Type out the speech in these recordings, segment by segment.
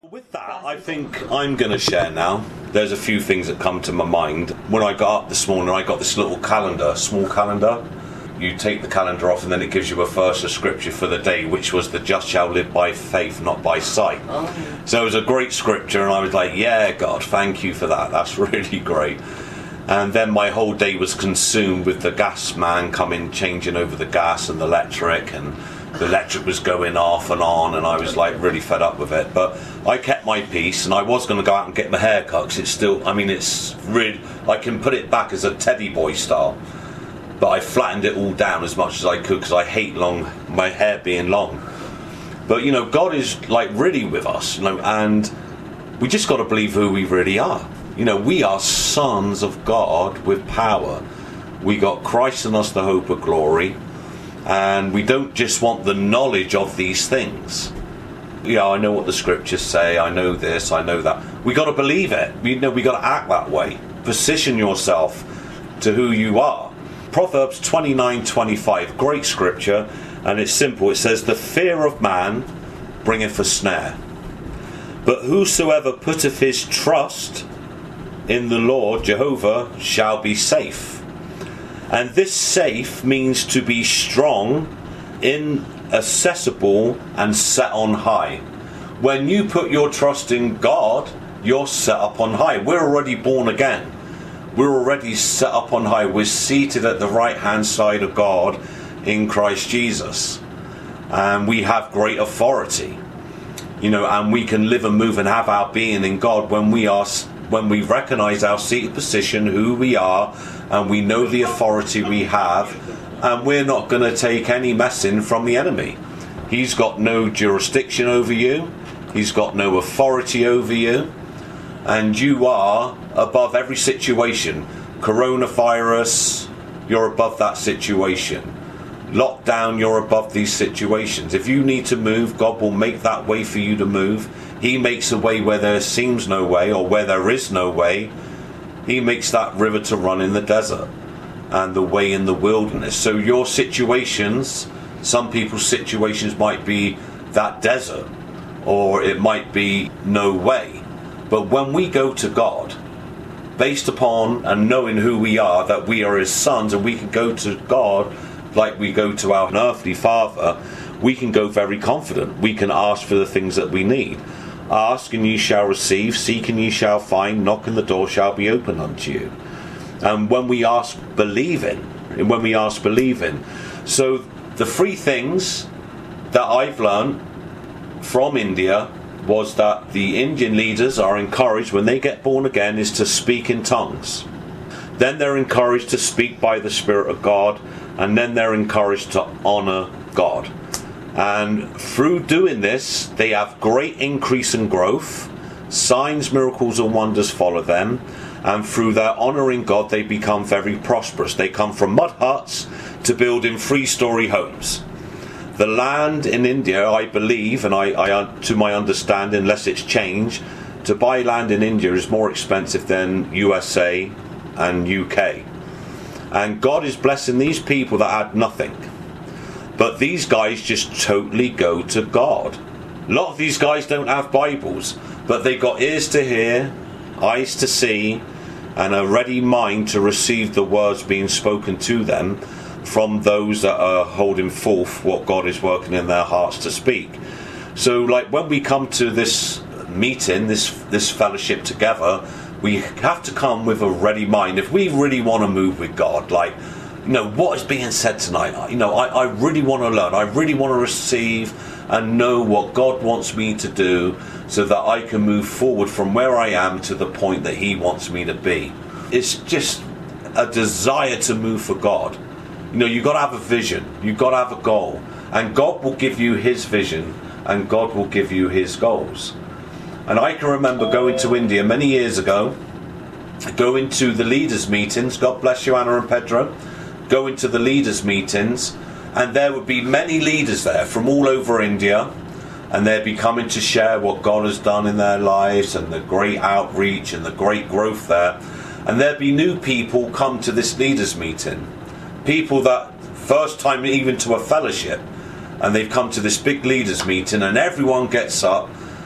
With that, I think I'm going to share now. There's a few things that come to my mind. When I got up this morning, I got this little calendar, small calendar. You take the calendar off and then it gives you a verse of scripture for the day, which was the just shall live by faith, not by sight. So it was a great scripture and I was like, yeah, God, thank you for that. That's really great. And then my whole day was consumed with the gas man coming, changing over the gas and the electric, and the electric was going off and on, and I was like really fed up with it. But I kept my peace, and I was going to go out and get my hair cut, because it's still, I mean, it's really, I can put it back as a teddy boy style, but I flattened it all down as much as I could, because I hate my hair being long. But you know, God is like really with us, you know, and we just got to believe who we really are. You know, we are sons of God with power. We got Christ in us, the hope of glory. And we don't just want the knowledge of these things. Yeah, I know what the scriptures say, I know this, I know that. We got to believe it. We got to act that way. Position yourself to who you are. Proverbs 29:25, great scripture, and it's simple. It says, the fear of man bringeth a snare, but whosoever putteth his trust in the Lord Jehovah shall be safe. And this safe means to be strong, inaccessible, and set on high. When you put your trust in God, you're set up on high. We're already born again. We're already set up on high. We're seated at the right-hand side of God in Christ Jesus. And we have great authority. You know, and we can live and move and have our being in God when we recognise our seated position, who we are, and we know the authority we have, and we're not going to take any messing from the enemy. He's got no jurisdiction over you, he's got no authority over you, and you are above every situation. Coronavirus, you're above that situation. Lockdown, you're above these situations. If you need to move, God will make that way for you to move. He makes a way where there seems no way, or where there is no way. He makes that river to run in the desert and the way in the wilderness. So your situations, some people's situations might be that desert, or it might be no way. But when we go to God, based upon and knowing who we are, that we are his sons, and we can go to God like we go to our earthly father, we can go very confident. We can ask for the things that we need. Ask and ye shall receive, seek and ye shall find, knock and the door shall be opened unto you. And when we ask, believing. So the three things that I've learned from India was that the Indian leaders are encouraged, when they get born again, is to speak in tongues. Then they're encouraged to speak by the Spirit of God, and then they're encouraged to honour God. And through doing this, they have great increase in growth. Signs, miracles and wonders follow them. And through their honouring God, they become very prosperous. They come from mud huts to building 3-story homes. The land in India, I believe, and I to my understanding, unless it's changed, to buy land in India is more expensive than USA and UK. And God is blessing these people that had nothing. But these guys just totally go to God. A lot of these guys don't have Bibles, but they got ears to hear, eyes to see, and a ready mind to receive the words being spoken to them from those that are holding forth what God is working in their hearts to speak. So like when we come to this meeting, this fellowship together, we have to come with a ready mind. If we really want to move with God, like, you know, what is being said tonight, you know, I really want to learn, I really want to receive and know what God wants me to do, so that I can move forward from where I am to the point that he wants me to be. It's just a desire to move for God. You know, you've got to have a vision, you've got to have a goal, and God will give you his vision, and God will give you his goals. And I can remember going to India many years ago, going to the leaders' meetings, God bless you, Anna and Pedro, going to the leaders' meetings, and there would be many leaders there from all over India, and they'd be coming to share what God has done in their lives and the great outreach and the great growth there. And there'd be new people come to this leaders' meeting, people that first time even to a fellowship, and they've come to this big leaders' meeting, and everyone gets up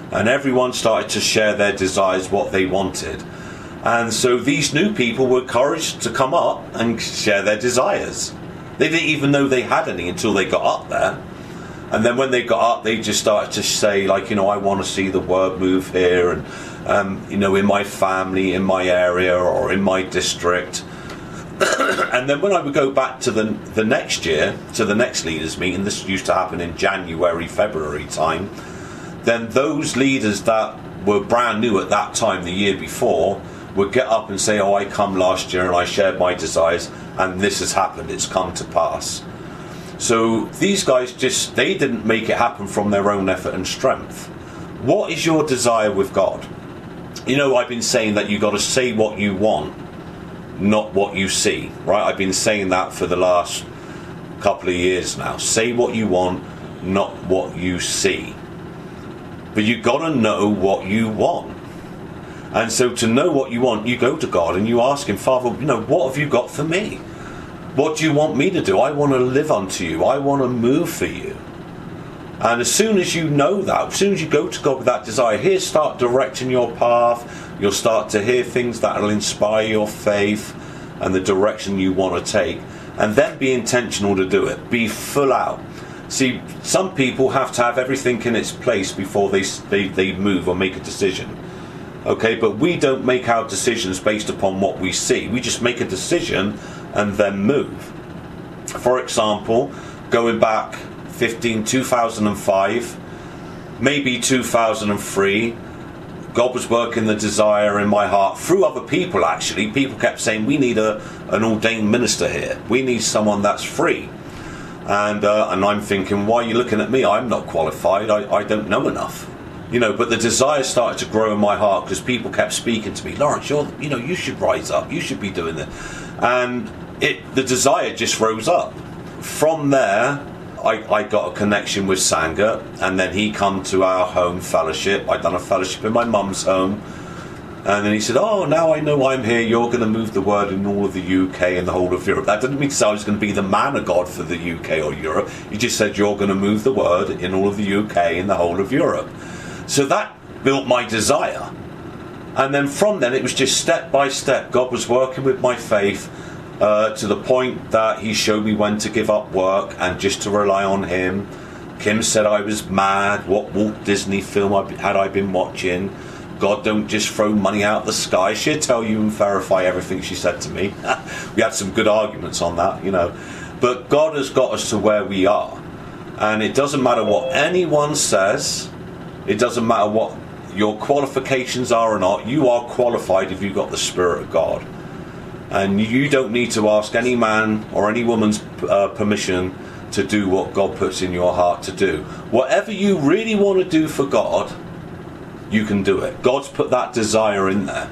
And everyone started to share their desires, what they wanted. And so these new people were encouraged to come up and share their desires. They didn't even know they had any until they got up there. And then when they got up, they just started to say, like, I want to see the word move here, and in my family, in my area, or in my district. And then when I would go back to the next year, to the next leaders meeting, this used to happen in January, February time, then those leaders that were brand new at that time, the year before, would get up and say, I come last year and I shared my desires, and this has happened, it's come to pass. So these guys they didn't make it happen from their own effort and strength. What is your desire with God? I've been saying that you got to say what you want, not what you see, right? I've been saying that for the last couple of years now. Say what you want, not what you see. But you got to know what you want. And so to know what you want, you go to God and you ask him, Father, what have you got for me? What do you want me to do? I want to live unto you. I want to move for you. And as soon as you know that, as soon as you go to God with that desire, he'll start directing your path. You'll start to hear things that will inspire your faith and the direction you want to take. And then be intentional to do it. Be full out. See, some people have to have everything in its place before they move or make a decision. Okay, but we don't make our decisions based upon what we see. We just make a decision and then move. For example, going back 2005, maybe 2003, God was working the desire in my heart through other people, actually. People kept saying, we need an ordained minister here. We need someone that's free. And I'm thinking, why are you looking at me? I'm not qualified. I don't know enough. But the desire started to grow in my heart because people kept speaking to me. Lawrence, you should rise up. You should be doing this. And the desire just rose up. From there, I got a connection with Sangha, and then he come to our home fellowship. I'd done a fellowship in my mum's home. And then he said, now I know I'm here. You're going to move the word in all of the UK and the whole of Europe. That didn't mean to say I was going to be the man of God for the UK or Europe. He just said, you're going to move the word in all of the UK and the whole of Europe. So that built my desire. And then from then, it was just step by step. God was working with my faith to the point that he showed me when to give up work and just to rely on him. Kim said I was mad. What Walt Disney film had I been watching? God don't just throw money out the sky. She'd tell you and verify everything she said to me. We had some good arguments on that, But God has got us to where we are. And it doesn't matter what anyone says. It doesn't matter what your qualifications are or not. You are qualified if you've got the Spirit of God. And you don't need to ask any man or any woman's permission to do what God puts in your heart to do. Whatever you really want to do for God, you can do it. God's put that desire in there.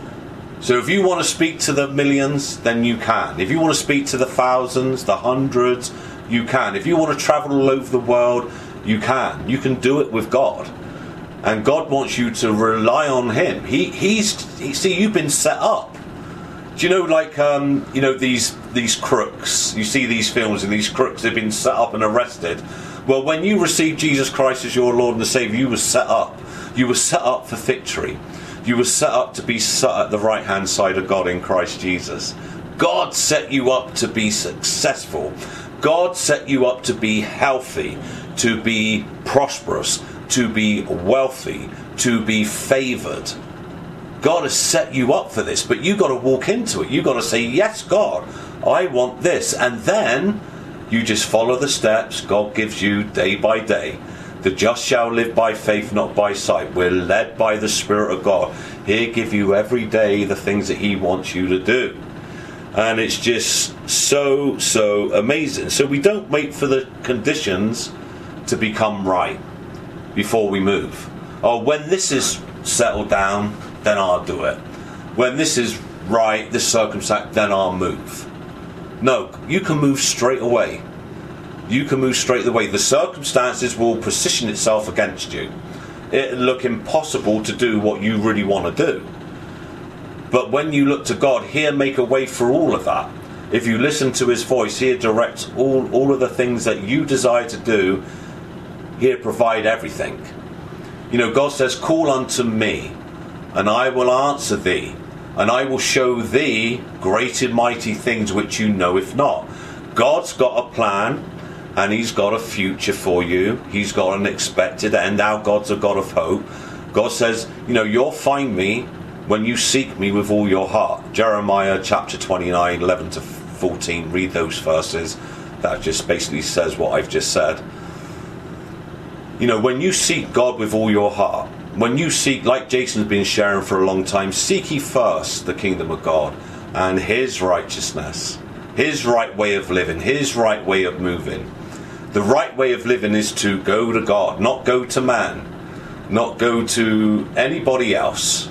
So if you want to speak to the millions, then you can. If you want to speak to the thousands, the hundreds, you can. If you want to travel all over the world, you can. You can do it with God. And God wants you to rely on him. See, you've been set up. Do you know, these crooks? You see these films, and these crooks have been set up and arrested. Well, when you received Jesus Christ as your Lord and Savior, you were set up. You were set up for victory. You were set up to be set at the right-hand side of God in Christ Jesus. God set you up to be successful. God set you up to be healthy, to be prosperous, to be wealthy, to be favoured. God has set you up for this, but you've got to walk into it. You've got to say, yes, God, I want this. And then you just follow the steps God gives you day by day. The just shall live by faith, not by sight. We're led by the Spirit of God. He'll give you every day the things that he wants you to do. And it's just so, so amazing. So we don't wait for the conditions to become right before we move. When this is settled down, then I'll do it. When this is right, this circumstance, then I'll move. No, you can move straight away. You can move straight away. The circumstances will position itself against you. It'll look impossible to do what you really want to do. But when you look to God, he'll make a way for all of that. If you listen to his voice, he'll direct all of the things that you desire to do. He'll provide everything. God says, call unto me, and I will answer thee, and I will show thee great and mighty things which you know if not. God's got a plan, and he's got a future for you. He's got an expected end. Our God's a God of hope. God says, you'll find me when you seek me with all your heart. Jeremiah chapter 29, 11 to 14. Read those verses. That just basically says what I've just said. When you seek God with all your heart, when you seek, like Jason's been sharing for a long time, seek ye first the kingdom of God and his righteousness, his right way of living, his right way of moving. The right way of living is to go to God, not go to man, not go to anybody else,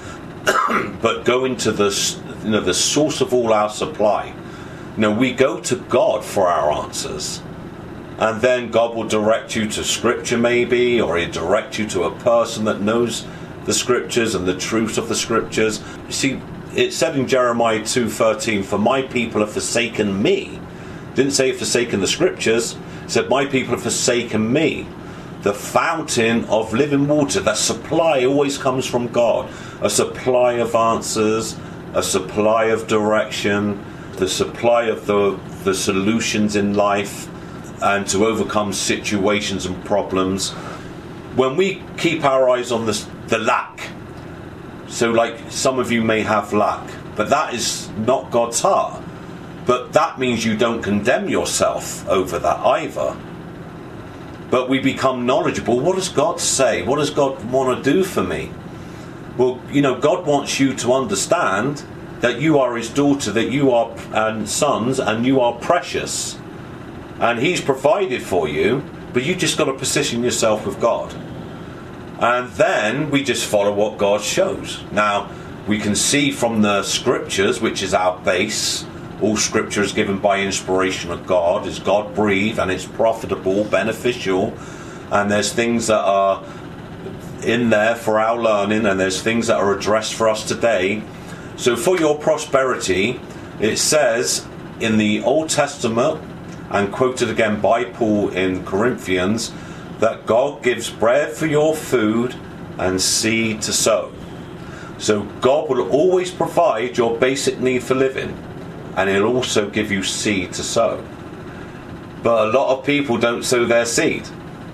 but go into the source of all our supply. We go to God for our answers. And then God will direct you to scripture maybe, or he'll direct you to a person that knows the scriptures and the truth of the scriptures. You see, it said in Jeremiah 2:13, for my people have forsaken me. Didn't say forsaken the scriptures. It said my people have forsaken me. The fountain of living water, that supply always comes from God. A supply of answers, a supply of direction, the supply of the solutions in life, and to overcome situations and problems. When we keep our eyes on the lack, so like some of you may have lack, but that is not God's heart. But that means you don't condemn yourself over that either. But we become knowledgeable. What does God say? What does God want to do for me? Well, God wants you to understand that you are his daughter, that you are and sons, and you are precious. And he's provided for you, but you just got to position yourself with God. And then we just follow what God shows. Now, we can see from the scriptures, which is our base, all scripture is given by inspiration of God, is God breathed, and it's profitable, beneficial, and there's things that are in there for our learning, and there's things that are addressed for us today. So for your prosperity, it says in the Old Testament, and quoted again by Paul in Corinthians, that God gives bread for your food and seed to sow. So God will always provide your basic need for living, and he'll also give you seed to sow. But a lot of people don't sow their seed.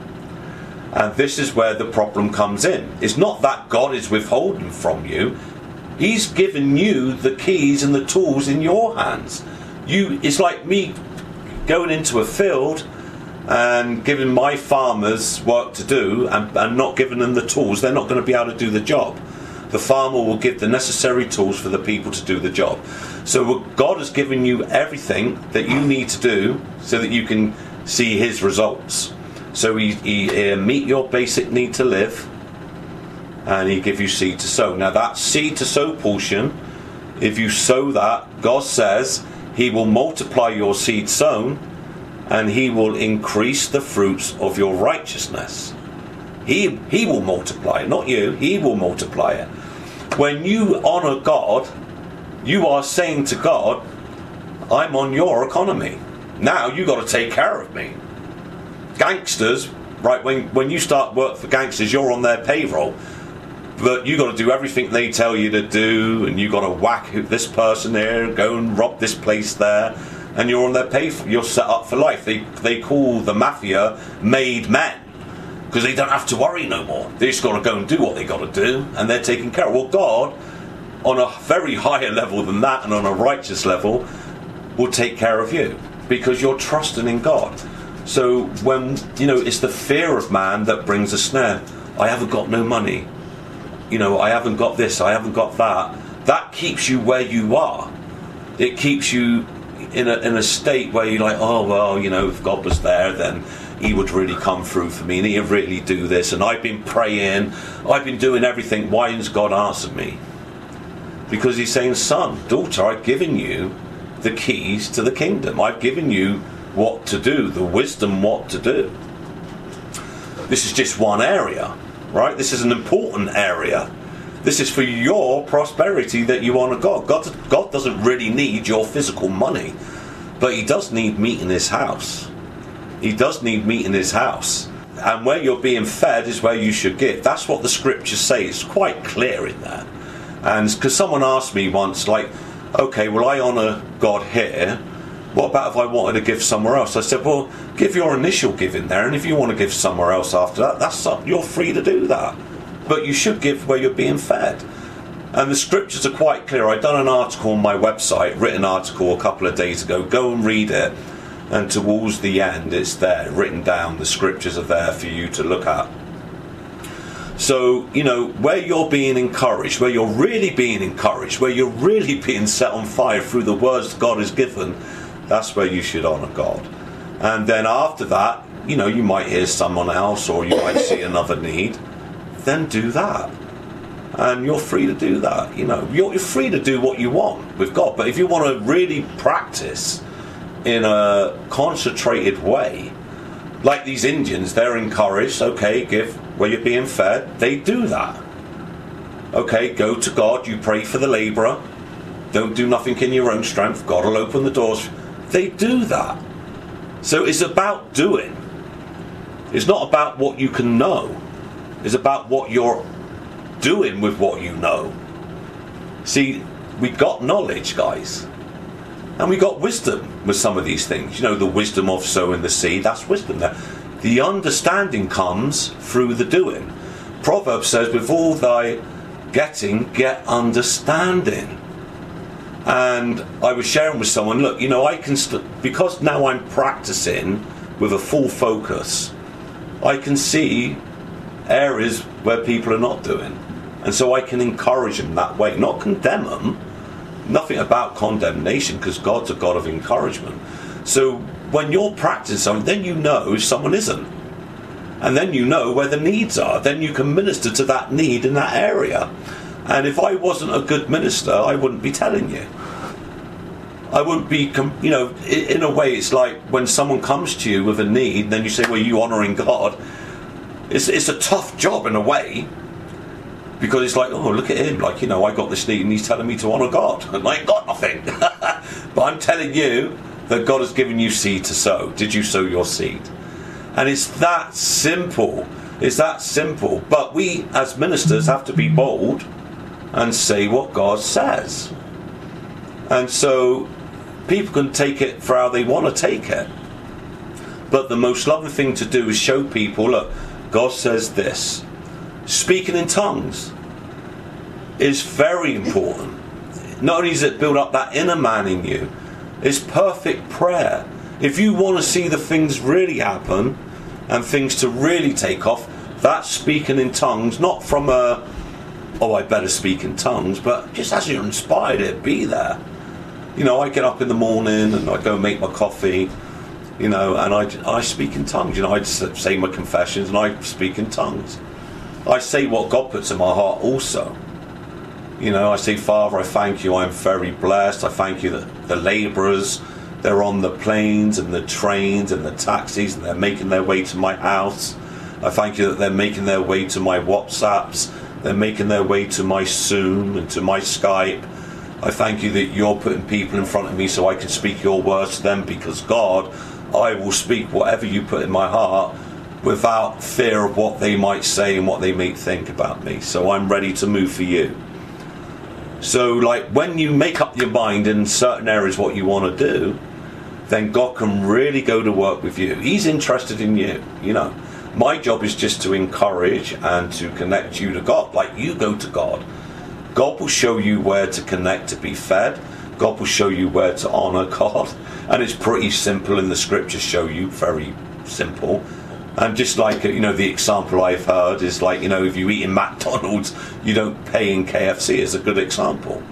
And this is where the problem comes in. It's not that God is withholding from you. He's given you the keys and the tools in your hands. It's like me going into a field and giving my farmers work to do and not giving them the tools. They're not going to be able to do the job. The farmer will give the necessary tools for the people to do the job. So God has given you everything that you need to do so that you can see his results. So he meet your basic need to live, and he give you seed to sow. Now that seed to sow portion, if you sow that, God says he will multiply your seed sown, and he will increase the fruits of your righteousness. He will multiply it, not you. He will multiply it. When you honour God, you are saying to God, I'm on your economy. Now you got to take care of me. Gangsters, right, when you start work for gangsters, you're on their payroll. But you got to do everything they tell you to do, and you got to whack this person there, go and rob this place there, and you're on their you're set up for life. They call the mafia made men, because they don't have to worry no more. They just got to go and do what they got to do, and they're taken care of. Well, God, on a very higher level than that, and on a righteous level, will take care of you, because you're trusting in God. So when, it's the fear of man that brings a snare. I haven't got no money. I haven't got this, I haven't got that. That keeps you where you are. It keeps you in a state where you're like, oh, well, if God was there, then he would really come through for me, and he'd really do this, and I've been praying, I've been doing everything. Why hasn't God answered me? Because he's saying, son, daughter, I've given you the keys to the kingdom. I've given you what to do, the wisdom what to do. This is just one area, right? This is an important area. This is for your prosperity, that you honour God. God doesn't really need your physical money, but he does need meat in his house. He does need meat in his house. and where you're being fed is where you should give. That's what the scriptures say. It's quite clear in there. And because someone asked me once, like, okay, well, I honour God here. What about if I wanted to give somewhere else? I said, well, give your initial giving there, and if you want to give somewhere else after that, that's up, you're free to do that. But you should give where you're being fed. And the scriptures are quite clear. I've done an article on my website, written article a couple of days ago. Go and read it. And towards the end, it's there, written down. The scriptures are there for you to look at. So, you know, where you're being encouraged, where you're really being encouraged, where you're really being set on fire through the words God has given, that's where you should honour God. And then after that, you know, you might hear someone else or you might see another need. Then do that. And you're free to do that. You know, you're free to do what you want with God. But if you want to really practice in a concentrated way, like these Indians, they're encouraged, okay, give where you're being fed. They do that. Okay, go to God, you pray for the labourer. Don't do nothing in your own strength. God will open the doors. They do that. So it's about doing. It's not about what you can know. It's about what you're doing with what you know. See, we got knowledge, guys. And we got wisdom with some of these things. You know, the wisdom of sowing the seed, that's wisdom there. The understanding comes through the doing. Proverbs says, with all thy getting, get understanding. And I was sharing with someone, look, you know, I can, because now I'm practicing with a full focus, I can see areas where people are not doing. And so I can encourage them that way, not condemn them. Nothing about condemnation, because God's a God of encouragement. So when you're practicing something, then you know if someone isn't. And then you know where the needs are. Then you can minister to that need in that area. And if I wasn't a good minister, I wouldn't be telling you. I wouldn't be, you know, in a way it's like when someone comes to you with a need, and then you say, well, you honouring God. It's a tough job in a way. Because it's like, oh, look at him, like, you know, I got this need and he's telling me to honour God. And I ain't got nothing. But I'm telling you that God has given you seed to sow. Did you sow your seed? And it's that simple. It's that simple. But we, as ministers, have to be bold and say what God says. And so people can take it for how they want to take it. But the most loving thing to do is show people, look, God says this. Speaking in tongues is very important. Not only does it build up that inner man in you, it's perfect prayer. If you want to see the things really happen and things to really take off, that's speaking in tongues, not from a, oh, I better speak in tongues, but just as you're inspired, it be there. You know, I get up in the morning and I go make my coffee, you know, and I speak in tongues. You know, I say my confessions and I speak in tongues. I say what God puts in my heart also. You know, I say, Father, I thank you, I'm very blessed. I thank you that the labourers, they're on the planes and the trains and the taxis and they're making their way to my house. I thank you that they're making their way to my WhatsApps. They're making their way to my Zoom and to my Skype. I thank you that you're putting people in front of me so I can speak your words to them, because God, I will speak whatever you put in my heart without fear of what they might say and what they may think about me. So I'm ready to move for you. So, like, when you make up your mind in certain areas what you want to do, then God can really go to work with you. He's interested in you, you know. My job is just to encourage and to connect you to God. Like, you go to God. God will show you where to connect to be fed. God will show you where to honour God. And it's pretty simple, and the scriptures show you, very simple. And just like, you know, the example I've heard is like, you know, if you eat in McDonald's, you don't pay in KFC. Is a good example.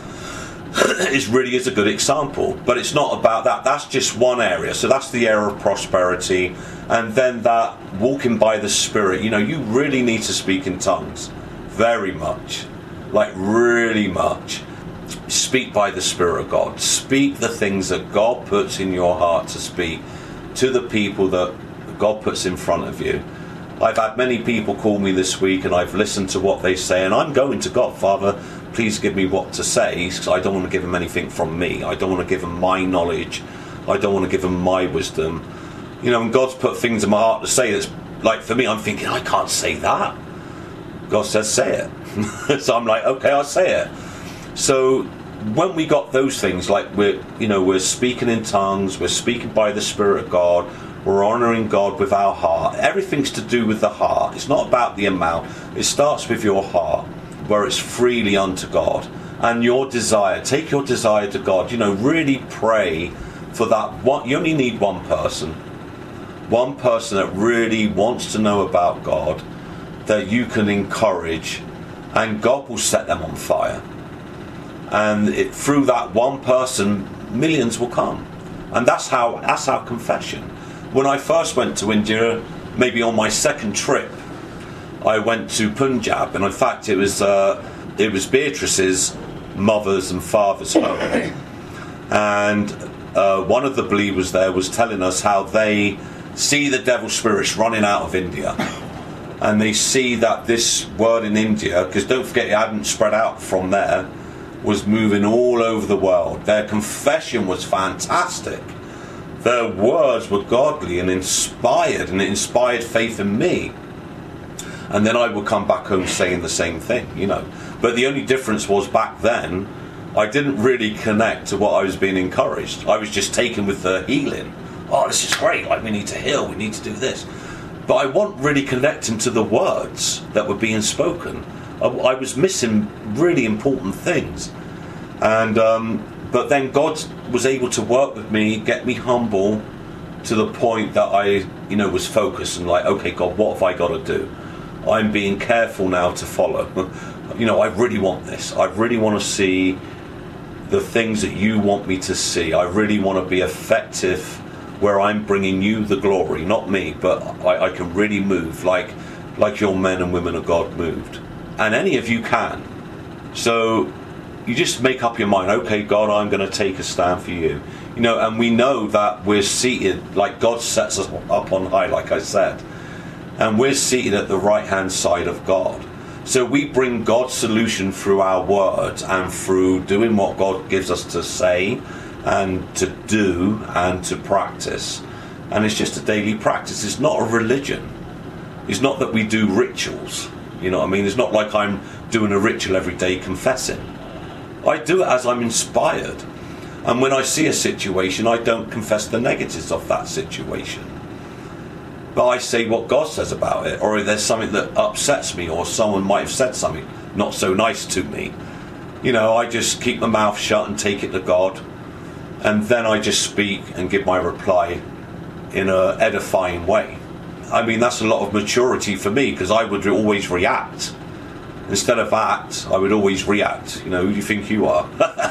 It really is a good example. But it's not about that. That's just one area. So that's the area of prosperity. And then that walking by the Spirit. You know, you really need to speak in tongues. Very much. Like, really much. Speak by the Spirit of God. Speak the things that God puts in your heart to speak to the people that God puts in front of you. I've had many people call me this week and I've listened to what they say, and I'm going to God, Father, please give me what to say, because I don't want to give them anything from me. I don't want to give them my knowledge. I don't want to give them my wisdom. You know, and God's put things in my heart to say that's like for me, I'm thinking, I can't say that. God says, say it. So I'm like, okay, I'll say it. So when we got those things, like we're speaking in tongues, we're speaking by the Spirit of God, we're honouring God with our heart. Everything's to do with the heart. It's not about the amount. It starts with your heart, where it's freely unto God. And your desire, take your desire to God. Really pray for that one. You only need one person that really wants to know about God, that you can encourage, and God will set them on fire. And through that one person, millions will come. And that's our confession. When I first went to India, maybe on my second trip, I went to Punjab, and in fact it was Beatrice's mother's and father's home. And one of the believers there was telling us how they see the devil spirits running out of India. And they see that this word in India, because don't forget it hadn't spread out from there, was moving all over the world. Their confession was fantastic. Their words were godly and inspired, and it inspired faith in me. And then I would come back home saying the same thing, But the only difference was back then, I didn't really connect to what I was being encouraged. I was just taken with the healing. Oh, this is great. Like, we need to heal. We need to do this. But I wasn't really connecting to the words that were being spoken. I was missing really important things. And but then God was able to work with me, get me humble to the point that I was focused and like, okay, God, what have I got to do? I'm being careful now to follow. I really want this. I really want to see the things that you want me to see. I really want to be effective where I'm bringing you the glory, not me, but I can really move like your men and women of God moved. And any of you can. So you just make up your mind, okay, God, I'm going to take a stand for you. And we know that we're seated, like God sets us up on high, like I said. And we're seated at the right-hand side of God. So we bring God's solution through our words and through doing what God gives us to say and to do and to practice. And it's just a daily practice. It's not a religion. It's not that we do rituals. You know what I mean? It's not like I'm doing a ritual every day confessing. I do it as I'm inspired. And when I see a situation, I don't confess the negatives of that situation. But I say what God says about it. Or if there's something that upsets me, or someone might have said something not so nice to me, I just keep my mouth shut and take it to God. And then I just speak and give my reply in an edifying way. I mean, that's a lot of maturity for me, because I would always react. Instead of act, I would always react. Who do you think you are?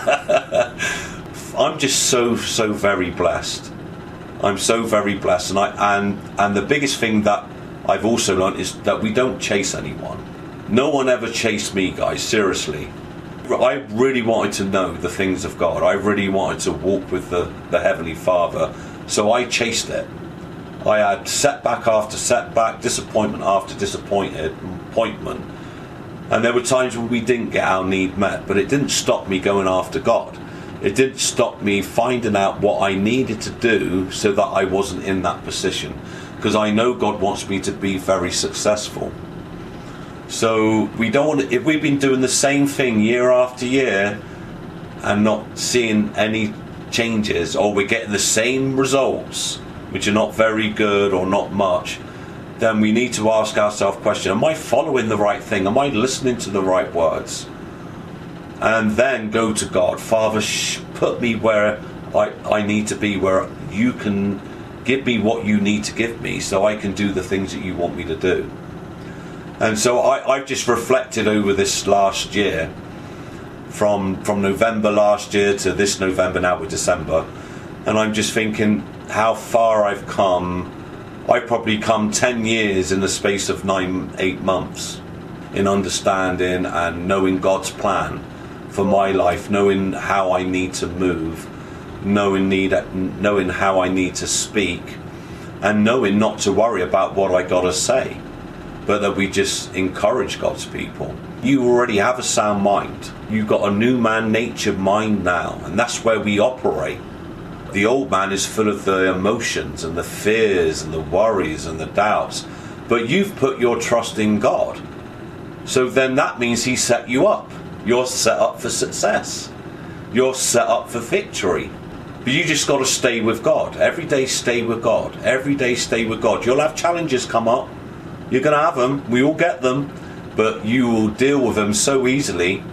I'm just so very blessed. I'm so very blessed. And the biggest thing that I've also learned is that we don't chase anyone. No one ever chased me, guys, seriously. I really wanted to know the things of God. I really wanted to walk with the Heavenly Father. So I chased it. I had setback after setback, disappointment after disappointment. And there were times when we didn't get our need met, but it didn't stop me going after God. It didn't stop me finding out what I needed to do so that I wasn't in that position. Because I know God wants me to be very successful. So we don't want to, if we've been doing the same thing year after year and not seeing any changes, or we're getting the same results, which are not very good or not much, then we need to ask ourselves the question, am I following the right thing? Am I listening to the right words? And then go to God. Father, put me where I need to be, where you can give me what you need to give me so I can do the things that you want me to do. And so I've just reflected over this last year, from November last year to this November, now we're December, and I'm just thinking how far I've come. I've probably come 10 years in the space of 8 months in understanding and knowing God's plan for my life, knowing how I need to move, knowing how I need to speak, and knowing not to worry about what I gotta say, but that we just encourage God's people. You already have a sound mind. You've got a new man nature mind now, and that's where we operate. The old man is full of the emotions and the fears and the worries and the doubts, But you've put your trust in God. So then that means he set you up. You're set up for success. You're set up for victory. But you just got to stay with God. Every day stay with God. Every day stay with God. You'll have challenges come up. You're going to have them. We all get them. But you will deal with them so easily.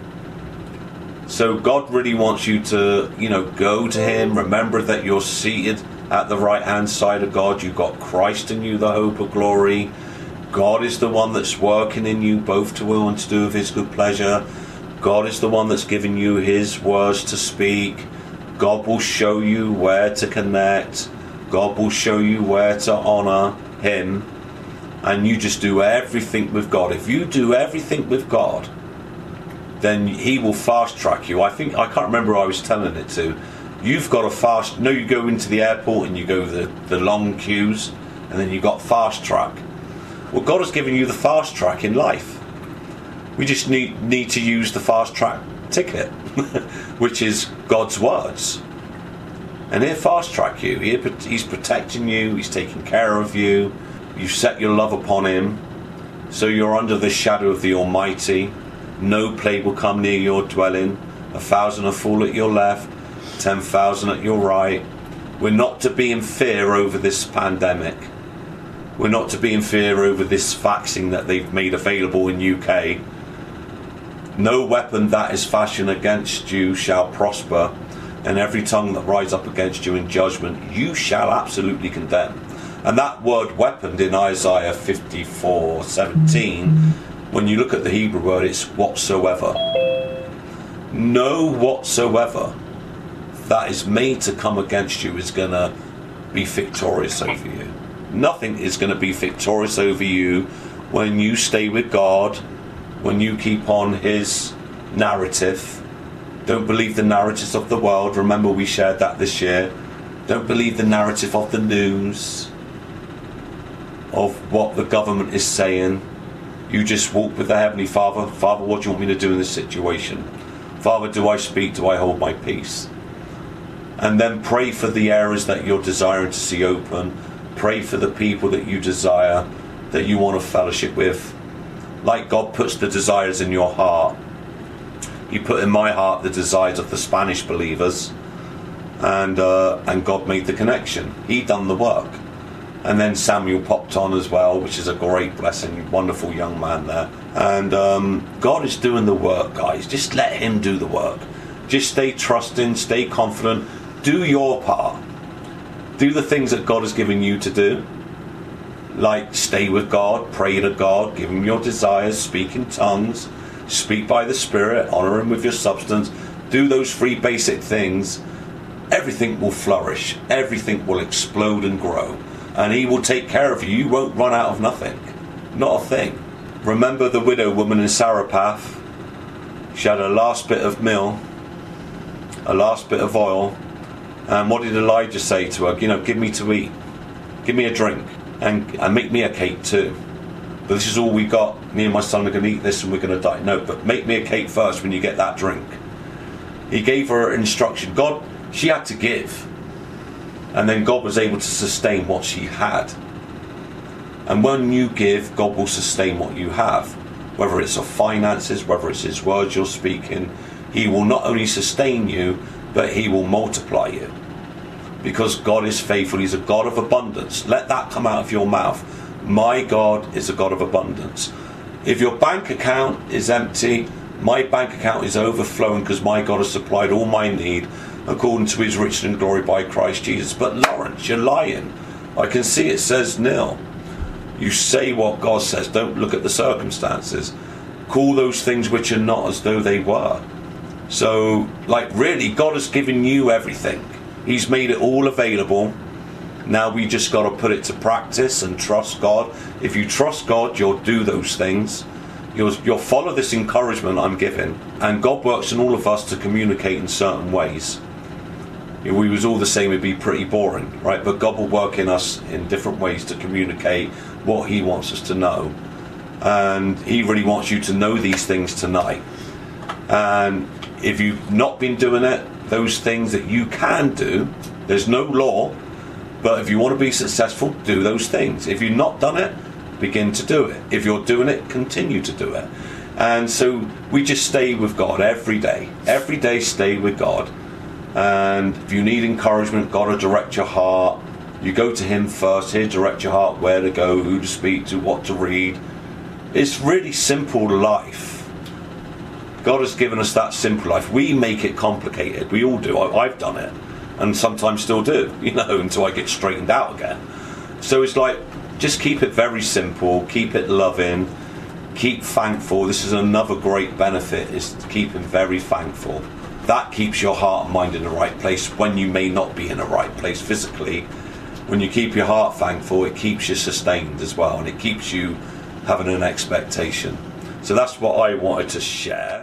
So God really wants you to, go to him. Remember that you're seated at the right hand side of God. You've got Christ in you, the hope of glory. God is the one that's working in you both to will and to do of his good pleasure. God is the one that's giving you his words to speak. God will show you where to connect. God will show you where to honour him. And you just do everything with God. If you do everything with God, then he will fast track you. I can't remember who I was telling it to. You've got to you go into the airport and you go the long queues, and then you've got fast track. Well, God has given you the fast track in life. We just need to use the fast track ticket, which is God's words. And he'll fast track you. He's protecting you. He's taking care of you. You've set your love upon him. So you're under the shadow of the Almighty. No plague will come near your dwelling. 1,000 will fall at your left, 10,000 at your right. We're not to be in fear over this pandemic. We're not to be in fear over this vaccine that they've made available in UK. No weapon that is fashioned against you shall prosper, and every tongue that rises up against you in judgment you shall absolutely condemn. And that word weapon in Isaiah 54:17, when you look at the Hebrew word, it's whatsoever. No whatsoever that is made to come against you is going to be victorious over you. Nothing is going to be victorious over you when you stay with God, when you keep on his narrative. Don't believe the narratives of the world. Remember, we shared that this year. Don't believe the narrative of the news, of what the government is saying. You just walk with the Heavenly Father. Father, what do you want me to do in this situation? Father, do I speak? Do I hold my peace? And then pray for the areas that you're desiring to see open. Pray for the people that you desire, that you want to fellowship with. Like God puts the desires in your heart. He put in my heart the desires of the Spanish believers, and God made the connection. He done the work. And then Samuel popped on as well, which is a great blessing. Wonderful young man there. And God is doing the work, guys. Just let him do the work. Just stay trusting, stay confident. Do your part. Do the things that God has given you to do. Like stay with God, pray to God, give him your desires, speak in tongues, speak by the Spirit, honour him with your substance. Do those 3 basic things. Everything will flourish. Everything will explode and grow. And he will take care of you. You won't run out of nothing. Not a thing. Remember the widow woman in Saraphath? She had her last bit of meal, a last bit of oil. And what did Elijah say to her? Give me to eat. Give me a drink. And make me a cake too. But this is all we got. Me and my son are going to eat this and we're going to die. No, but make me a cake first when you get that drink. He gave her instruction. She had to give. And then God was able to sustain what she had. And when you give, God will sustain what you have. Whether it's of finances, whether it's his words you're speaking, he will not only sustain you, but he will multiply you. Because God is faithful. He's a God of abundance. Let that come out of your mouth. My God is a God of abundance. If your bank account is empty, my bank account is overflowing because my God has supplied all my need according to his riches and glory by Christ Jesus. But Lawrence, you're lying. I can see it says nil. You say what God says. Don't look at the circumstances. Call those things which are not as though they were. So, really, God has given you everything. He's made it all available. Now we just got to put it to practice and trust God. If you trust God, you'll do those things. You'll follow this encouragement I'm giving. And God works in all of us to communicate in certain ways. If we was all the same, it'd be pretty boring, right? But God will work in us in different ways to communicate what he wants us to know. And he really wants you to know these things tonight. And if you've not been doing it, those things that you can do, there's no law, but if you want to be successful, do those things. If you've not done it, begin to do it. If you're doing it, continue to do it. And so we just stay with God every day. Every day stay with God. And if you need encouragement, God will direct your heart. You go to Him first. He'll direct your heart where to go, who to speak to, what to read. It's really simple life. God has given us that simple life. We make it complicated. We all do. I've done it. And sometimes still do, until I get straightened out again. So it's like, just keep it very simple. Keep it loving. Keep thankful. This is another great benefit, is keeping very thankful. That keeps your heart and mind in the right place when you may not be in the right place physically. When you keep your heart thankful, it keeps you sustained as well, and it keeps you having an expectation. So that's what I wanted to share.